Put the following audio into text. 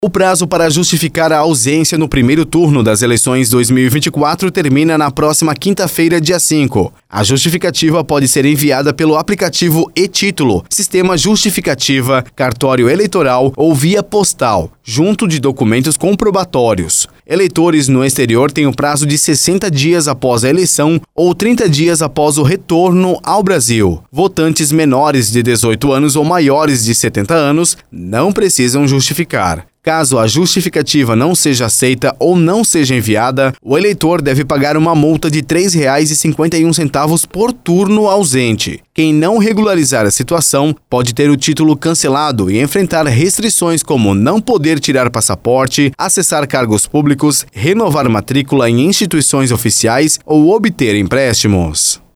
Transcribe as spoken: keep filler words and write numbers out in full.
O prazo para justificar a ausência no primeiro turno das eleições dois mil e vinte e quatro termina na próxima quinta-feira, dia cinco. A justificativa pode ser enviada pelo aplicativo e-Título, Sistema Justificativa, Cartório Eleitoral ou via postal, junto de documentos comprobatórios. Eleitores no exterior têm o prazo de sessenta dias após a eleição ou trinta dias após o retorno ao Brasil. Votantes menores de dezoito anos ou maiores de setenta anos não precisam justificar. Caso a justificativa não seja aceita ou não seja enviada, o eleitor deve pagar uma multa de três reais e cinquenta e um centavos por turno ausente. Quem não regularizar a situação pode ter o título cancelado e enfrentar restrições como não poder tirar passaporte, acessar cargos públicos, renovar matrícula em instituições oficiais ou obter empréstimos.